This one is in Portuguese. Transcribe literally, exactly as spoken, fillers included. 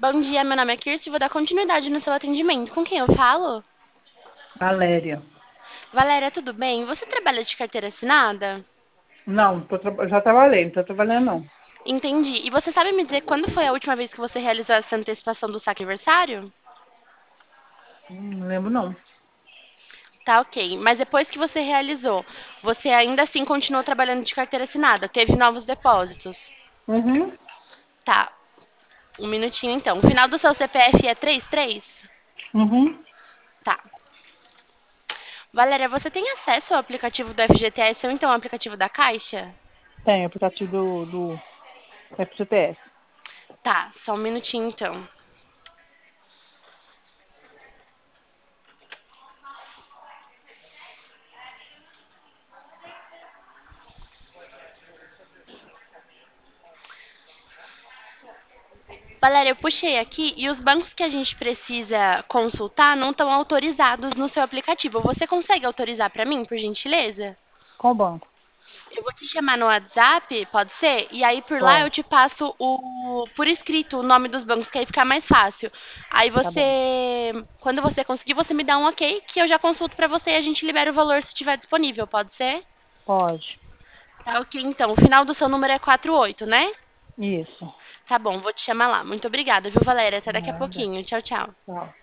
Bom dia, meu nome é Kirsi e vou dar continuidade no seu atendimento. Com quem eu falo? Valéria. Valéria, tudo bem? Você trabalha de carteira assinada? Não, tô tra- já trabalhei, não tô trabalhando não. Entendi. E você sabe me dizer quando foi a última vez que você realizou essa antecipação do saque aniversário? Hum, Não lembro não. Tá, ok. Mas depois que você realizou, você ainda assim continuou trabalhando de carteira assinada? Teve novos depósitos? Uhum, Tá, um minutinho então. O final do seu C P F é trinta e três? uhum. Tá. Valéria, você tem acesso ao aplicativo do F G T S ou então ao aplicativo da Caixa? Tem aplicativo do, do F G T S. Tá, só um minutinho então. Valéria, eu puxei aqui e os bancos que a gente precisa consultar não estão autorizados no seu aplicativo. Você consegue autorizar para mim, por gentileza? Qual banco? Eu vou te chamar no WhatsApp, pode ser? E aí por lá eu Pode. te passo o por escrito o nome dos bancos, que aí fica mais fácil. Aí Tá bom. você, quando você conseguir, você me dá um ok, que eu já consulto para você e a gente libera o valor se estiver disponível, pode ser? Pode. Tá ok, então. O final do seu número é quarenta e oito, né? Isso. Tá bom, vou te chamar lá. Muito obrigada, viu, Valéria? Até daqui a Nada. pouquinho. Tchau, tchau. Tchau.